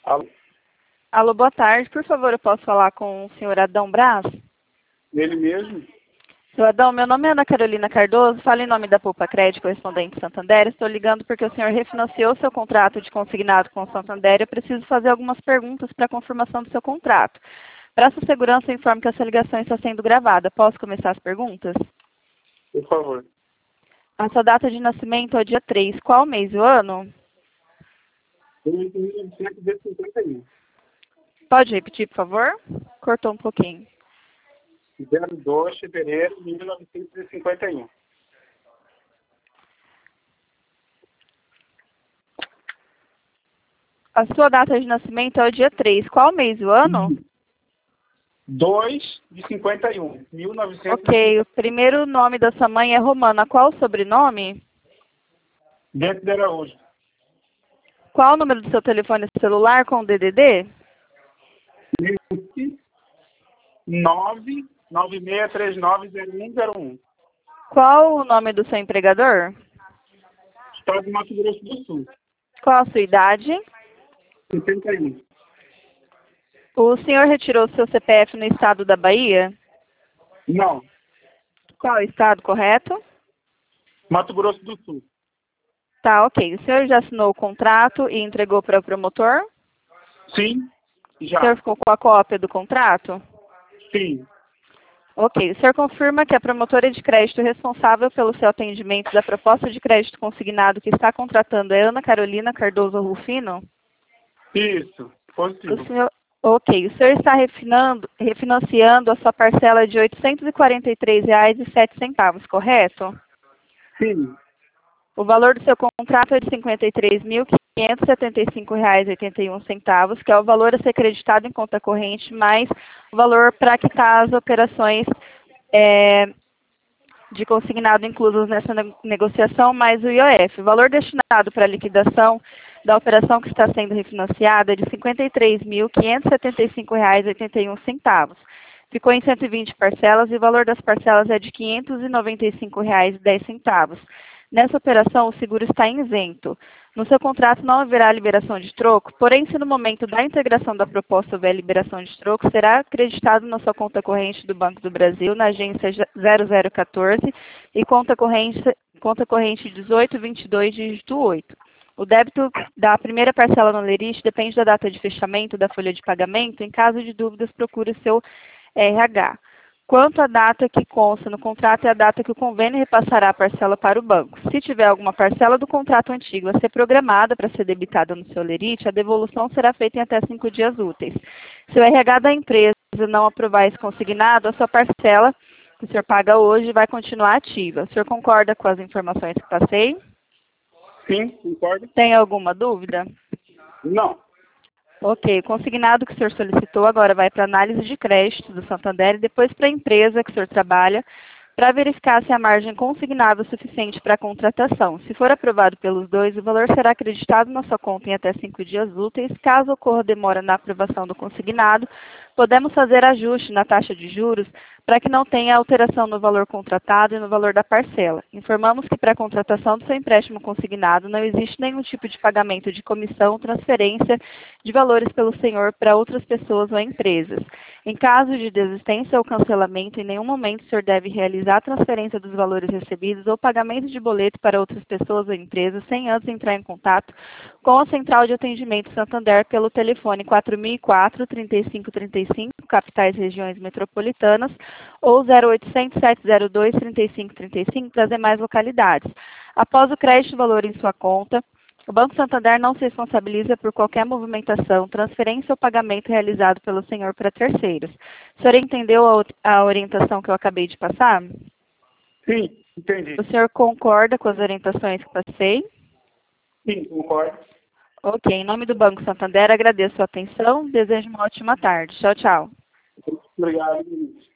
Alô? Alô, boa tarde. Por favor, eu posso falar com o senhor Adão Braz? Ele mesmo? Senhor Adão, meu nome é Ana Carolina Cardoso, falo em nome da Poupa Crédito Correspondente Santander. Estou ligando porque o senhor refinanciou seu contrato de consignado com o Santander. Eu preciso fazer algumas perguntas para a confirmação do seu contrato. Para sua segurança, eu informo que essa ligação está sendo gravada. Posso começar as perguntas? Por favor. A sua data de nascimento é o dia 3. Qual mês e o ano? 1951. Pode repetir, por favor? Cortou um pouquinho. 02 de fevereiro de 1951. A sua data de nascimento é o dia 3. Qual mês e o ano? 2 de 51. 1951. Ok, o primeiro nome da sua mãe é Romana. Qual o sobrenome? Dentro de Araújo. Qual o número do seu telefone celular com o DDD? 996390101. Qual o nome do seu empregador? Estado de Mato Grosso do Sul. Qual a sua idade? 51. O senhor retirou seu CPF no estado da Bahia? Não. Qual o estado correto? Mato Grosso do Sul. Tá, ok. O senhor já assinou o contrato e entregou para o promotor? Sim. O Já. senhor ficou com a cópia do contrato? Sim. Ok. O senhor confirma que a promotora de crédito responsável pelo seu atendimento da proposta de crédito consignado que está contratando é Ana Carolina Cardoso Rufino? Isso. Positivo. Ok. O senhor está refinanciando a sua parcela de R$ 843,07, correto? Sim. O valor do seu contrato é de R$ 53.575,81, que é o valor a ser creditado em conta corrente, mais o valor para quitar as operações de consignado inclusos nessa negociação, mais o IOF. O valor destinado para a liquidação da operação que está sendo refinanciada é de R$ 53.575,81. Ficou em 120 parcelas e o valor das parcelas é de R$ 595,10. Nessa operação, o seguro está isento. No seu contrato não haverá liberação de troco, porém, se no momento da integração da proposta houver liberação de troco, será acreditado na sua conta corrente do Banco do Brasil, na agência 0014 e conta corrente 1822, dígito 8. O débito da primeira parcela no lerite depende da data de fechamento da folha de pagamento. Em caso de dúvidas, procure o seu RH. Quanto à data que consta no contrato, é a data que o convênio repassará a parcela para o banco. Se tiver alguma parcela do contrato antigo a ser programada para ser debitada no seu lerite, a devolução será feita em até 5 dias úteis. Se o RH da empresa não aprovar esse consignado, a sua parcela que o senhor paga hoje vai continuar ativa. O senhor concorda com as informações que passei? Sim, concordo. Tem alguma dúvida? Não. Ok, o consignado que o senhor solicitou agora vai para análise de crédito do Santander e depois para a empresa que o senhor trabalha, para verificar se a margem consignada é suficiente para a contratação. Se for aprovado pelos dois, o valor será acreditado na sua conta em até 5 dias úteis. Caso ocorra demora na aprovação do consignado, podemos fazer ajuste na taxa de juros para que não tenha alteração no valor contratado e no valor da parcela. Informamos que para a contratação do seu empréstimo consignado não existe nenhum tipo de pagamento de comissão, transferência de valores pelo senhor para outras pessoas ou empresas. Em caso de desistência ou cancelamento, em nenhum momento o senhor deve realizar a transferência dos valores recebidos ou pagamento de boleto para outras pessoas ou empresas sem antes entrar em contato com a Central de Atendimento Santander pelo telefone 4004-3535, capitais e regiões metropolitanas, ou 0800-702-3535 para as demais localidades. Após o crédito do valor em sua conta, o Banco Santander não se responsabiliza por qualquer movimentação, transferência ou pagamento realizado pelo senhor para terceiros. O senhor entendeu a orientação que eu acabei de passar? Sim, entendi. O senhor concorda com as orientações que passei? Sim, concordo. Ok, em nome do Banco Santander, agradeço a atenção, desejo uma ótima tarde. Tchau, tchau. Obrigado.